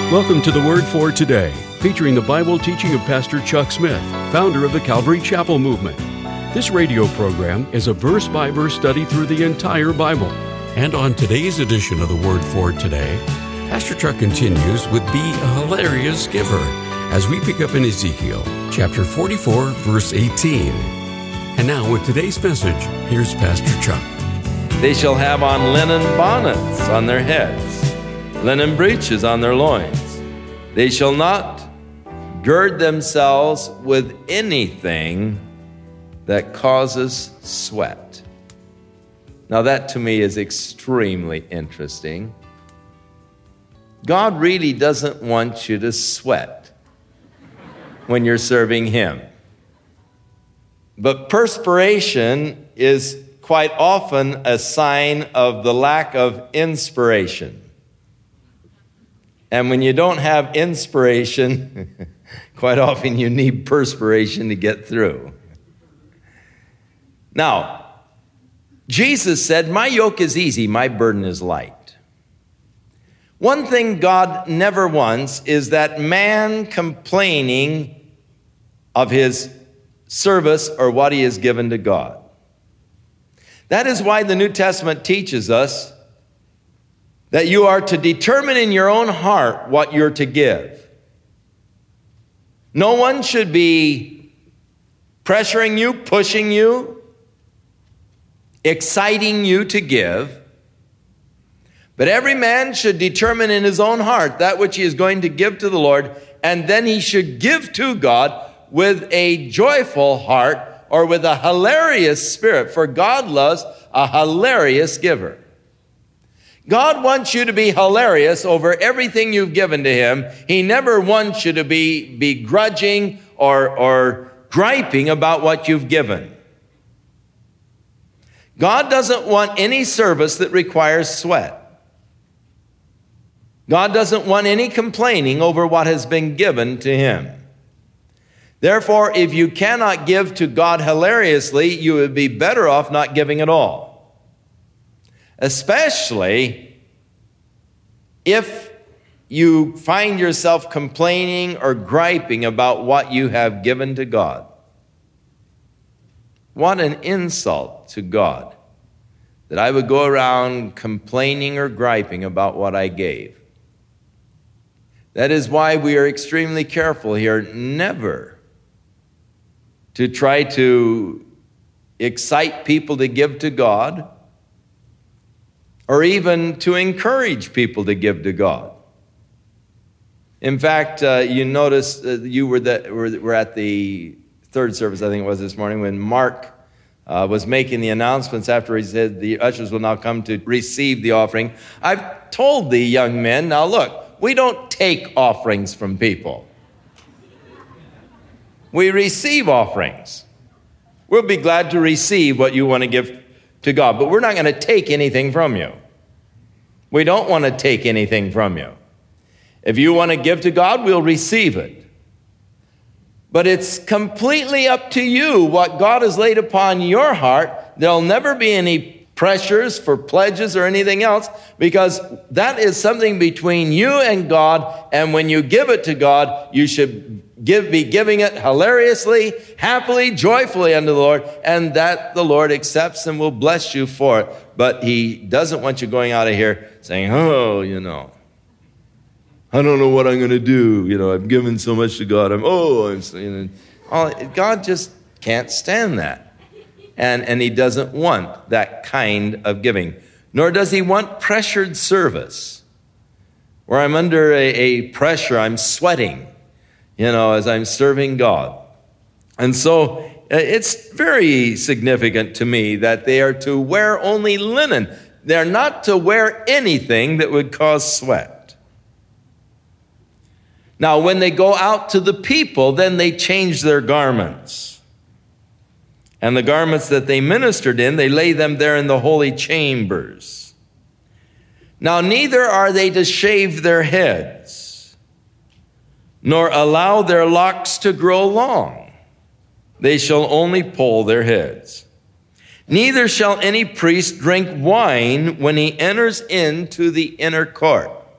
Welcome to the Word for Today, featuring the Bible teaching of Pastor Chuck Smith, founder of the Calvary Chapel Movement. This radio program is a verse-by-verse study through the entire Bible. And on today's edition of the Word for Today, Pastor Chuck continues with Be a Hilarious Giver, as we pick up in Ezekiel, chapter 44, verse 18. And now with today's message, here's Pastor Chuck. They shall have on linen bonnets on their heads, linen breeches on their loins. They shall not gird themselves with anything that causes sweat. Now that to me is extremely interesting. God really doesn't want you to sweat when you're serving Him. But perspiration is quite often a sign of the lack of inspiration. And when you don't have inspiration, quite often you need perspiration to get through. Now, Jesus said, "My yoke is easy, my burden is light." One thing God never wants is that man complaining of his service or what he has given to God. That is why the New Testament teaches us that you are to determine in your own heart what you're to give. No one should be pressuring you, pushing you, exciting you to give. But every man should determine in his own heart that which he is going to give to the Lord, and then he should give to God with a joyful heart or with a hilarious spirit, for God loves a hilarious giver. God wants you to be hilarious over everything you've given to Him. He never wants you to be begrudging or griping about what you've given. God doesn't want any service that requires sweat. God doesn't want any complaining over what has been given to Him. Therefore, if you cannot give to God hilariously, you would be better off not giving at all. Especially if you find yourself complaining or griping about what you have given to God. What an insult to God that I would go around complaining or griping about what I gave. That is why we are extremely careful here never to try to excite people to give to God, or even to encourage people to give to God. In fact, you notice you were at the third service, I think it was this morning, when Mark was making the announcements after he said the ushers will now come to receive the offering. I've told the young men, now look, we don't take offerings from people. We receive offerings. We'll be glad to receive what you want to give to God, but we're not going to take anything from you. We don't want to take anything from you. If you want to give to God, we'll receive it. But it's completely up to you what God has laid upon your heart. There'll never be any pressures for pledges or anything else, because that is something between you and God, and when you give it to God, you should be giving it hilariously, happily, joyfully unto the Lord, and that the Lord accepts and will bless you for it. But He doesn't want you going out of here saying, I don't know what I'm going to do. I've given so much to God. God just can't stand that. And He doesn't want that kind of giving. Nor does He want pressured service, where I'm under a pressure, I'm sweating, as I'm serving God. And so it's very significant to me that they are to wear only linen. They're not to wear anything that would cause sweat. Now, when they go out to the people, then they change their garments. And the garments that they ministered in, they lay them there in the holy chambers. Now, neither are they to shave their heads, nor allow their locks to grow long. They shall only poll their heads. Neither shall any priest drink wine when he enters into the inner court.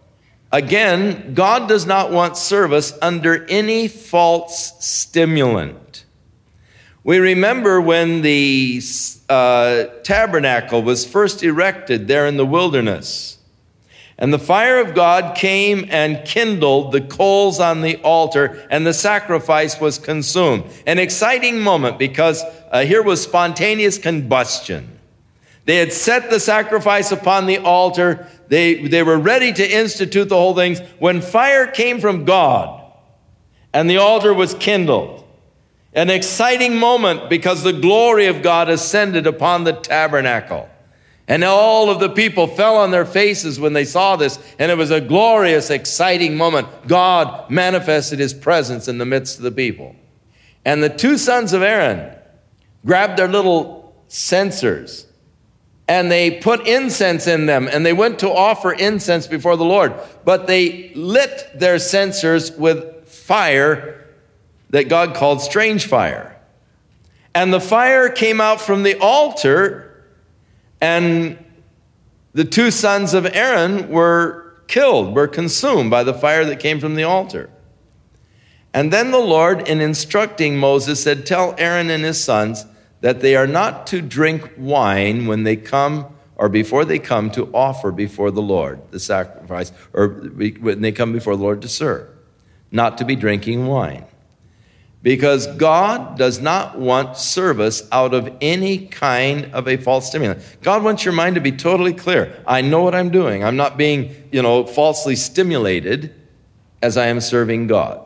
Again, God does not want service under any false stimulant. We remember when the tabernacle was first erected there in the wilderness, and the fire of God came and kindled the coals on the altar, and the sacrifice was consumed. An exciting moment, because here was spontaneous combustion. They had set the sacrifice upon the altar. They were ready to institute the whole thing when fire came from God and the altar was kindled. An exciting moment, because the glory of God ascended upon the tabernacle. And all of the people fell on their faces when they saw this. And it was a glorious, exciting moment. God manifested his presence in the midst of the people. And the two sons of Aaron grabbed their little censers, and they put incense in them, and they went to offer incense before the Lord. But they lit their censers with fire that God called strange fire. And the fire came out from the altar, and the two sons of Aaron were killed, were consumed by the fire that came from the altar. And then the Lord, in instructing Moses, said, "Tell Aaron and his sons that they are not to drink wine when they come, or before they come to offer before the Lord the sacrifice, or when they come before the Lord to serve, not to be drinking wine." Because God does not want service out of any kind of a false stimulant. God wants your mind to be totally clear. I know what I'm doing. I'm not being, falsely stimulated as I am serving God.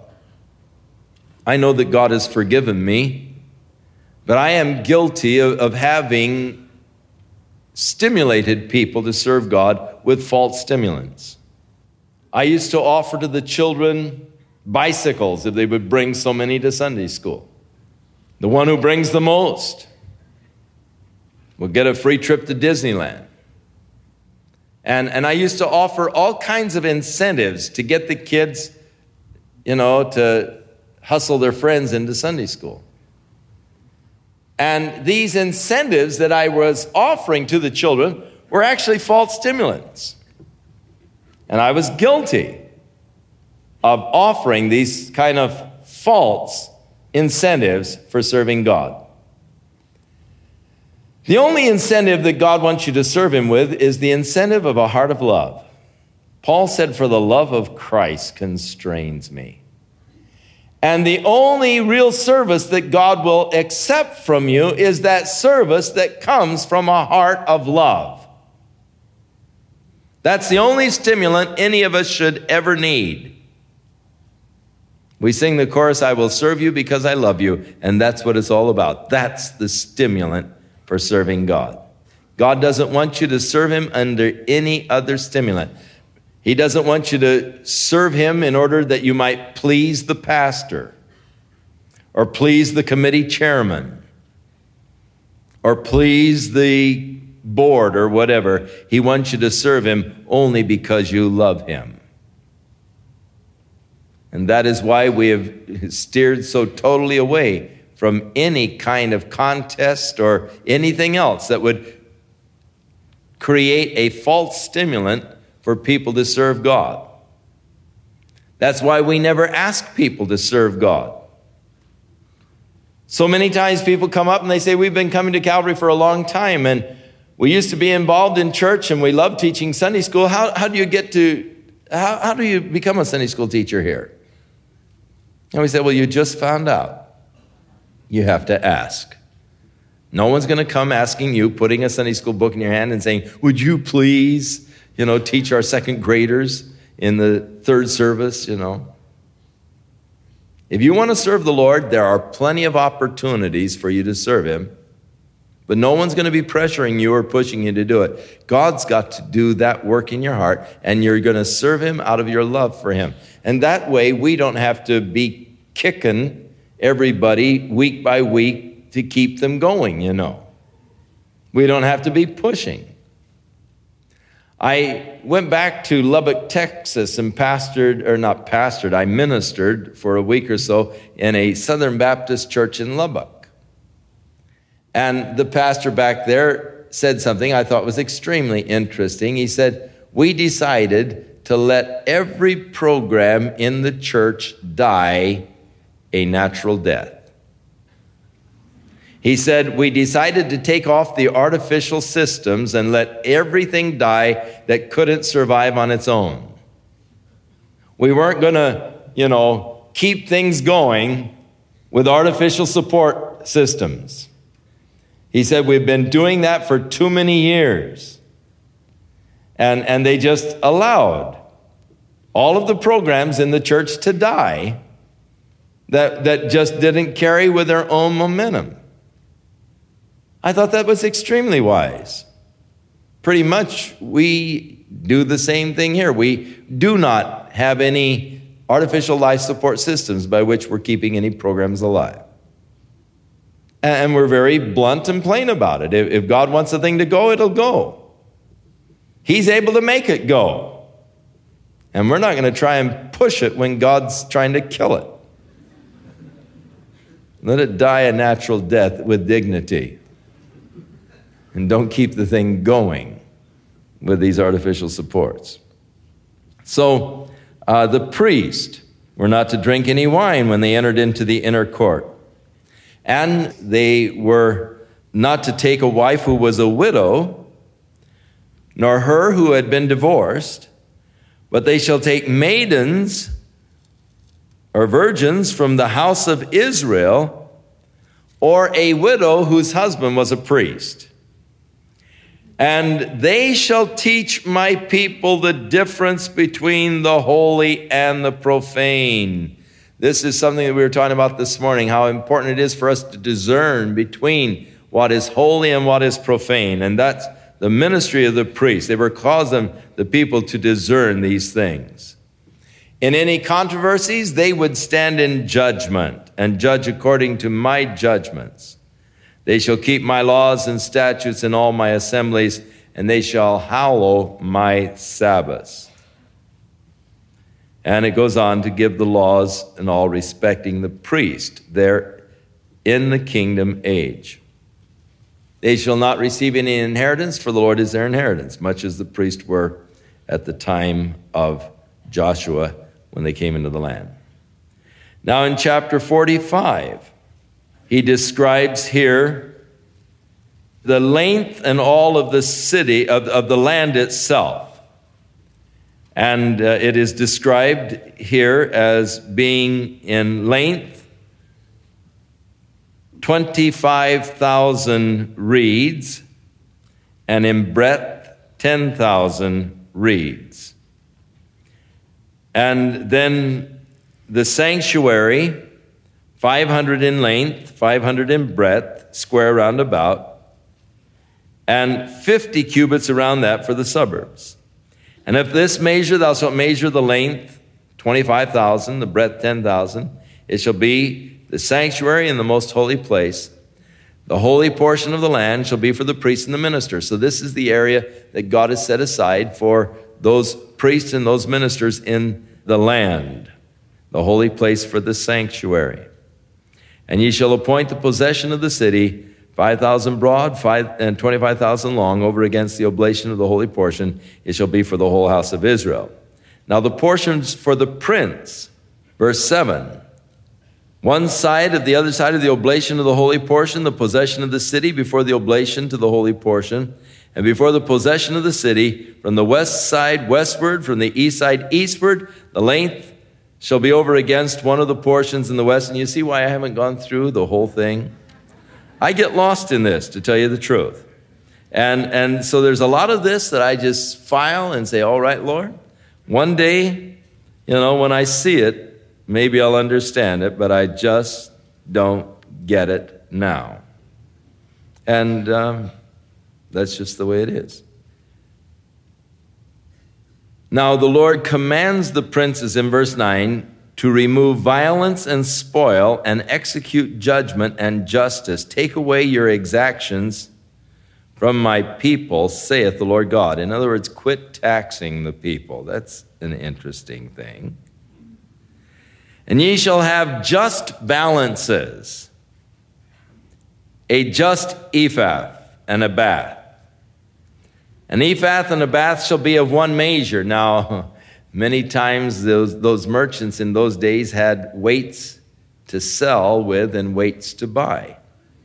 I know that God has forgiven me, but I am guilty of having stimulated people to serve God with false stimulants. I used to offer to the children bicycles if they would bring so many to Sunday school. The one who brings the most will get a free trip to Disneyland. And I used to offer all kinds of incentives to get the kids, to hustle their friends into Sunday school. And these incentives that I was offering to the children were actually false stimulants. And I was guilty of offering these kind of false incentives for serving God. The only incentive that God wants you to serve him with is the incentive of a heart of love. Paul said, "For the love of Christ constrains me." And the only real service that God will accept from you is that service that comes from a heart of love. That's the only stimulant any of us should ever need. We sing the chorus, "I will serve you because I love you," and that's what it's all about. That's the stimulant for serving God. God doesn't want you to serve him under any other stimulant. He doesn't want you to serve him in order that you might please the pastor, or please the committee chairman, or please the board, or whatever. He wants you to serve him only because you love him. And that is why we have steered so totally away from any kind of contest or anything else that would create a false stimulant for people to serve God. That's why we never ask people to serve God. So many times people come up and they say, "We've been coming to Calvary for a long time, and we used to be involved in church, and we love teaching Sunday school. How do you become a Sunday school teacher here?" And we say, "Well, you just found out. You have to ask." No one's going to come asking you, putting a Sunday school book in your hand and saying, "Would you please, teach our second graders in the third service, If you want to serve the Lord, there are plenty of opportunities for you to serve him, but no one's going to be pressuring you or pushing you to do it. God's got to do that work in your heart, and you're going to serve him out of your love for him. And that way, we don't have to be kicking everybody week by week to keep them going, We don't have to be pushing. I went back to Lubbock, Texas, and I ministered for a week or so in a Southern Baptist church in Lubbock. And the pastor back there said something I thought was extremely interesting. He said, "We decided to let every program in the church die a natural death. He said, we decided to take off the artificial systems and let everything die that couldn't survive on its own. We weren't going to, keep things going with artificial support systems. He said, we've been doing that for too many years. And they just allowed all of the programs in the church to die that just didn't carry with their own momentum. I thought that was extremely wise. Pretty much we do the same thing here. We do not have any artificial life support systems by which we're keeping any programs alive. And we're very blunt and plain about it. If God wants a thing to go, it'll go. He's able to make it go. And we're not going to try and push it when God's trying to kill it. Let it die a natural death with dignity. And don't keep the thing going with these artificial supports. So the priest were not to drink any wine when they entered into the inner court. And they were not to take a wife who was a widow, nor her who had been divorced, but they shall take maidens or virgins from the house of Israel, or a widow whose husband was a priest. And they shall teach my people the difference between the holy and the profane. This is something that we were talking about this morning, how important it is for us to discern between what is holy and what is profane. And that's the ministry of the priest. They were causing the people to discern these things. In any controversies, they would stand in judgment and judge according to my judgments. They shall keep my laws and statutes in all my assemblies, and they shall hallow my Sabbaths. And it goes on to give the laws and all respecting the priest there in the kingdom age. They shall not receive any inheritance, for the Lord is their inheritance, much as the priests were at the time of Joshua when they came into the land. Now in chapter 45, he describes here the length and all of the city, of the land itself. And it is described here as being in length 25,000 reeds, and in breadth 10,000 reeds. And then the sanctuary, 500 in length, 500 in breadth, square roundabout, and 50 cubits around that for the suburbs. And if this measure, thou shalt measure the length, 25,000, the breadth 10,000, it shall be the sanctuary in the most holy place. The holy portion of the land shall be for the priests and the ministers. So this is the area that God has set aside for those priests and those ministers in the land, the holy place for the sanctuary. And ye shall appoint the possession of the city, 5,000 broad, 25,000 long, over against the oblation of the holy portion. It shall be for the whole house of Israel. Now the portions for the prince, verse 7. One side of the other side of the oblation of the holy portion, the possession of the city before the oblation to the holy portion, and before the possession of the city, from the west side westward, from the east side eastward, the length shall be over against one of the portions in the west. And you see why I haven't gone through the whole thing? I get lost in this, to tell you the truth. And so there's a lot of this that I just file and say, all right, Lord, one day, when I see it, maybe I'll understand it, but I just don't get it now. And that's just the way it is. Now the Lord commands the princes in verse 9 to remove violence and spoil and execute judgment and justice. Take away your exactions from my people, saith the Lord God. In other words, quit taxing the people. That's an interesting thing. And ye shall have just balances, a just ephah and a bath. An ephah and a bath shall be of one measure. Now, Many times those merchants in those days had weights to sell with and weights to buy.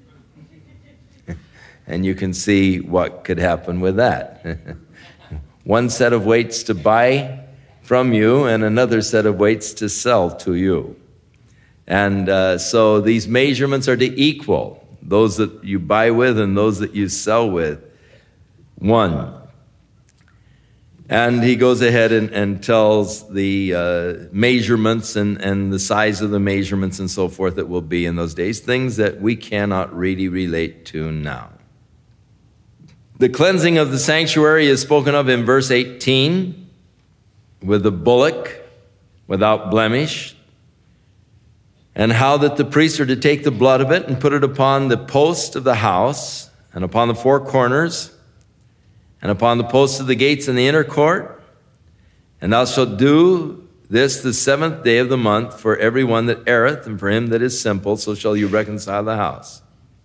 And you can see what could happen with that. One set of weights to buy from you and another set of weights to sell to you. And so these measurements are to equal those that you buy with and those that you sell with. One. And he goes ahead and tells the measurements and the size of the measurements and so forth that will be in those days, things that we cannot really relate to now. The cleansing of the sanctuary is spoken of in verse 18 with the bullock without blemish, and how that the priests are to take the blood of it and put it upon the post of the house and upon the four corners and upon the posts of the gates in the inner court. And thou shalt do this the 7th day of the month for every one that erreth, and for him that is simple, so shall you reconcile the house.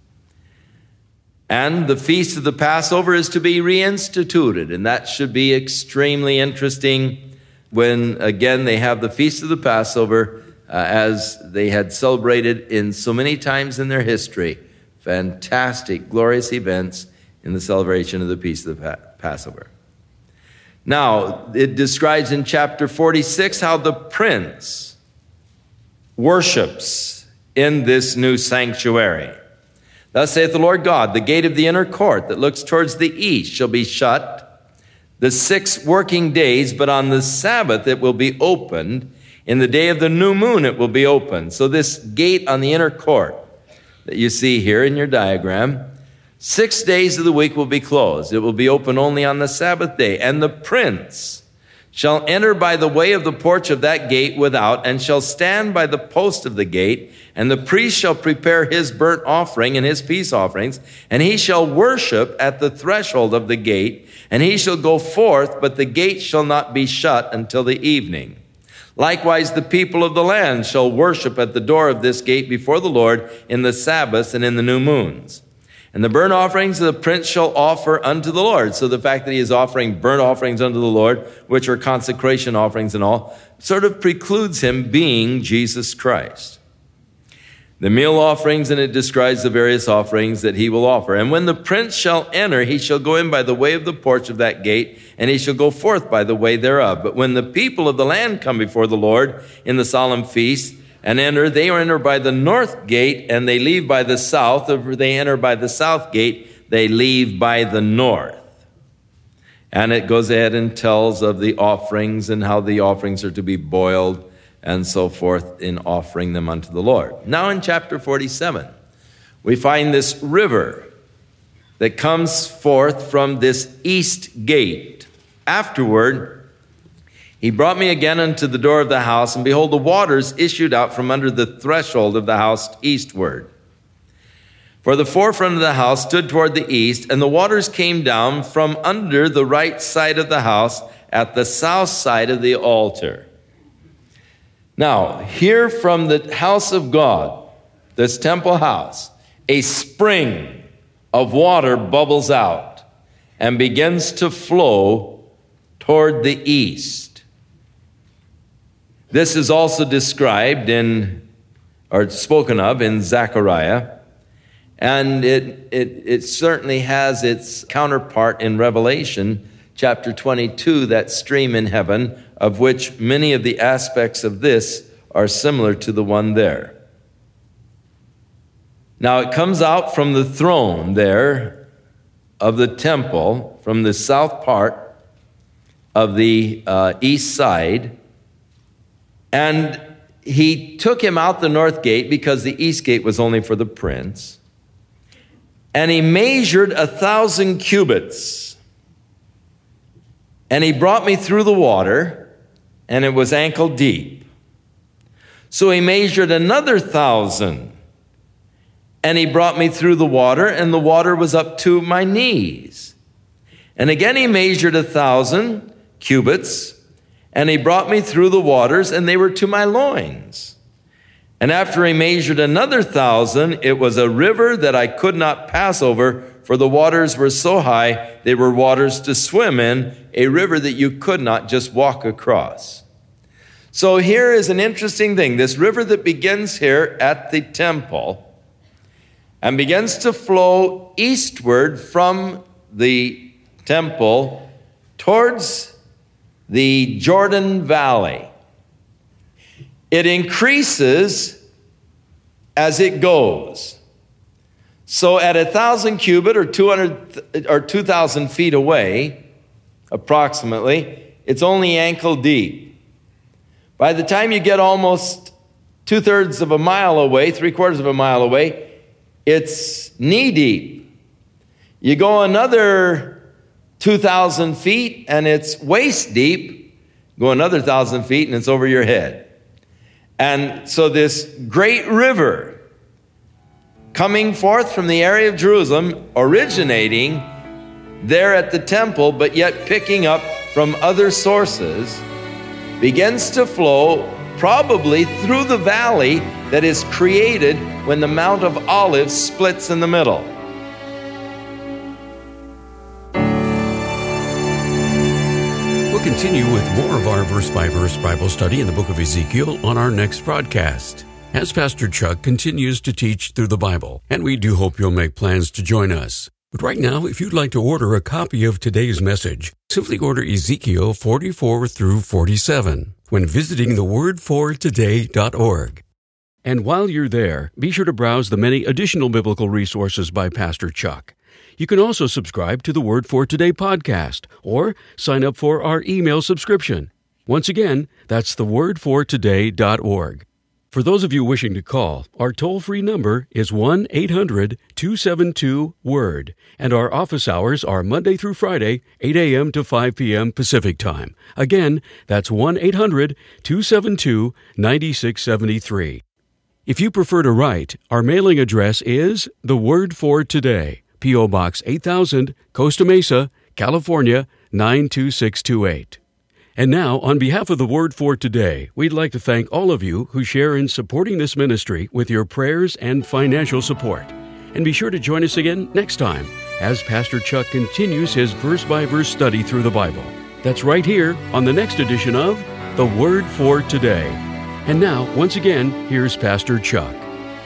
And the feast of the Passover is to be reinstituted, and that should be extremely interesting when, again, they have the feast of the Passover as they had celebrated in so many times in their history. Fantastic, glorious events in the celebration of the feast of the Passover. Now, it describes in chapter 46 how the prince worships in this new sanctuary. Thus saith the Lord God, the gate of the inner court that looks towards the east shall be shut the 6 working days, but on the Sabbath it will be opened. In the day of the new moon it will be opened. So this gate on the inner court that you see here in your diagram, 6 days of the week will be closed. It will be open only on the Sabbath day. And the prince shall enter by the way of the porch of that gate without, and shall stand by the post of the gate, and the priest shall prepare his burnt offering and his peace offerings, and he shall worship at the threshold of the gate, and he shall go forth, but the gate shall not be shut until the evening. Likewise, the people of the land shall worship at the door of this gate before the Lord in the Sabbaths and in the new moons. And the burnt offerings the prince shall offer unto the Lord. So the fact that he is offering burnt offerings unto the Lord, which are consecration offerings and all, sort of precludes him being Jesus Christ. The meal offerings, and it describes the various offerings that he will offer. And when the prince shall enter, he shall go in by the way of the porch of that gate, and he shall go forth by the way thereof. But when the people of the land come before the Lord in the solemn feast, and enter, they enter by the north gate, and they leave by the south. If they enter by the south gate, they leave by the north. And it goes ahead and tells of the offerings and how the offerings are to be boiled and so forth in offering them unto the Lord. Now in chapter 47, we find this river that comes forth from this east gate. Afterward, he brought me again unto the door of the house, and behold, the waters issued out from under the threshold of the house eastward. For the forefront of the house stood toward the east, and the waters came down from under the right side of the house at the south side of the altar. Now, here from the house of God, this temple house, a spring of water bubbles out and begins to flow toward the east. This is also described or spoken of in Zechariah, and it certainly has its counterpart in Revelation chapter 22, that stream in heaven, of which many of the aspects of this are similar to the one there. Now it comes out from the throne there of the temple, from the south part of the east side, and he took him out the north gate because the east gate was only for the prince. And he measured 1,000 cubits. And he brought me through the water, and it was ankle deep. So he measured another 1,000. And he brought me through the water, and the water was up to my knees. And again he measured 1,000 cubits. And he brought me through the waters, and they were to my loins. And after he measured another 1,000, it was a river that I could not pass over for the waters were so high, they were waters to swim in, a river that you could not just walk across. So here is an interesting thing. This river that begins here at the temple and begins to flow eastward from the temple towards the Jordan Valley. It increases as it goes. So at 1,000 cubit or 2,000 feet away, approximately, it's only ankle deep. By the time you get almost 2/3 of a mile away, 3/4 of a mile away, it's knee deep. You go another 2,000 feet and it's waist deep. Go another 1,000 feet and it's over your head. And so this great river coming forth from the area of Jerusalem, originating there at the temple, but yet picking up from other sources, begins to flow probably through the valley that is created when the Mount of Olives splits in the middle. We'll continue with more of our verse-by-verse Bible study in the book of Ezekiel on our next broadcast, as Pastor Chuck continues to teach through the Bible, and we do hope you'll make plans to join us. But right now, if you'd like to order a copy of today's message, simply order Ezekiel 44 through 47 when visiting thewordfortoday.org. And while you're there, be sure to browse the many additional biblical resources by Pastor Chuck. You can also subscribe to the Word for Today podcast or sign up for our email subscription. Once again, that's thewordfortoday.org. For those of you wishing to call, our toll-free number is 1-800-272-WORD, and our office hours are Monday through Friday, 8 a.m. to 5 p.m. Pacific Time. Again, that's 1-800-272-9673. If you prefer to write, our mailing address is The Word for Today, P.O. Box 8000, Costa Mesa, California, 92628. And now, on behalf of the Word for Today, we'd like to thank all of you who share in supporting this ministry with your prayers and financial support. And be sure to join us again next time as Pastor Chuck continues his verse-by-verse study through the Bible. That's right here on the next edition of The Word for Today. And now, once again, here's Pastor Chuck.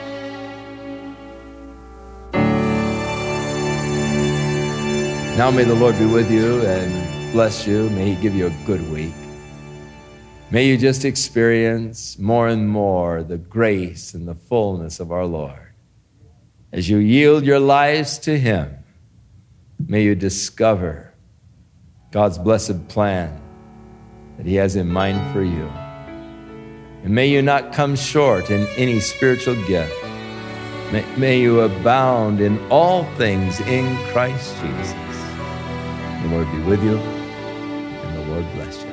Now may the Lord be with you and bless you. May He give you a good week. May you just experience more and more the grace and the fullness of our Lord. As you yield your lives to Him, may you discover God's blessed plan that He has in mind for you. And may you not come short in any spiritual gift. May you abound in all things in Christ Jesus. The Lord be with you, and the Lord bless you.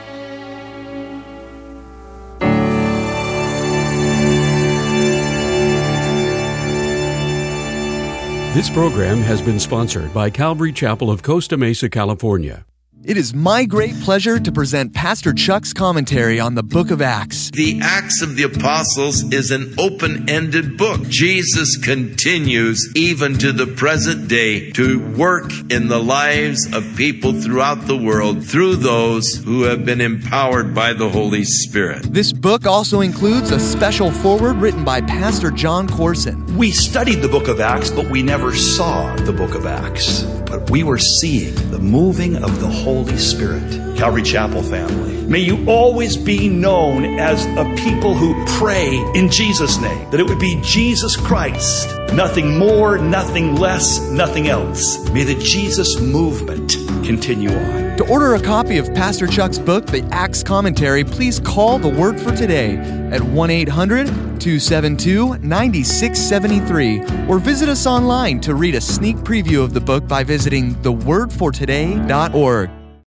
This program has been sponsored by Calvary Chapel of Costa Mesa, California. It is my great pleasure to present Pastor Chuck's commentary on the book of Acts. The Acts of the Apostles is an open-ended book. Jesus continues even to the present day to work in the lives of people throughout the world through those who have been empowered by the Holy Spirit. This book also includes a special foreword written by Pastor John Corson. We studied the book of Acts, but we never saw the book of Acts. But we were seeing the moving of the Holy Spirit. Calvary Chapel family, may you always be known as a people who pray in Jesus' name. That it would be Jesus Christ, nothing more, nothing less, nothing else. May the Jesus movement continue on. To order a copy of Pastor Chuck's book, The Acts Commentary, please call The Word for Today at 1-800-272-9673 or visit us online to read a sneak preview of the book by visiting thewordfortoday.org.